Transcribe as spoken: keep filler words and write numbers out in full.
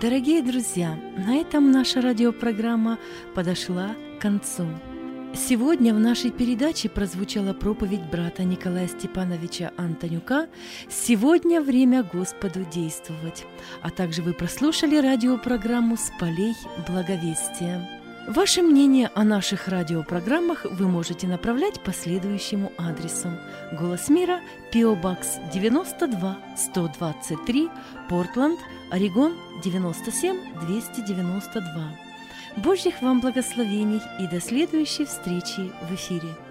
Дорогие друзья, на этом наша радиопрограмма подошла к концу. Сегодня в нашей передаче прозвучала проповедь брата Николая Степановича Антонюка «Сегодня время Господу действовать», а также вы прослушали радиопрограмму «С полей благовестия». Ваше мнение о наших радиопрограммах вы можете направлять по следующему адресу: «Голос мира», пи о Бокс девяносто два сто двадцать три, Портленд, Орегон девяносто семь двести девяносто два. Божьих вам благословений и до следующей встречи в эфире.